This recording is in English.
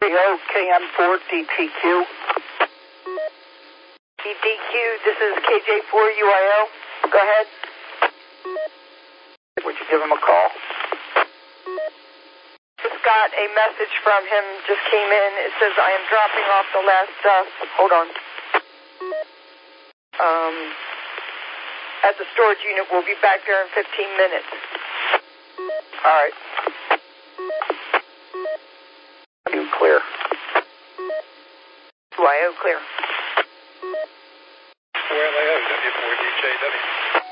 KM4 DTQ. DTQ, this is KJ4UIO. Go ahead. Would you give him a call? Just got a message from him, just came in. It says, I am dropping off the last stuff. Hold on. At the storage unit. We'll be back there in 15 minutes. All right. You clear. UIO clear. 4LAO, W4DJW.